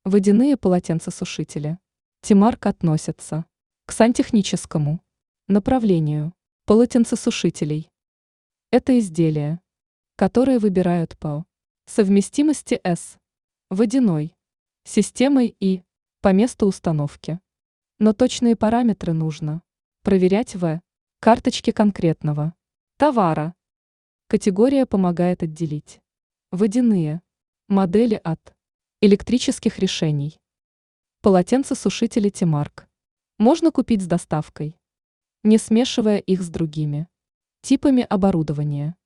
Водяные полотенцесушители. Тимарк относится к сантехническому направлению полотенцесушителей. Это изделия, которые выбирают по совместимости с водяной системой и по месту установки. Но точные параметры нужно проверять в карточке конкретного товара. Категория помогает отделить водяные модели от электрических решений. Полотенцесушители Тимарк можно купить с доставкой, не смешивая их с другими типами оборудования.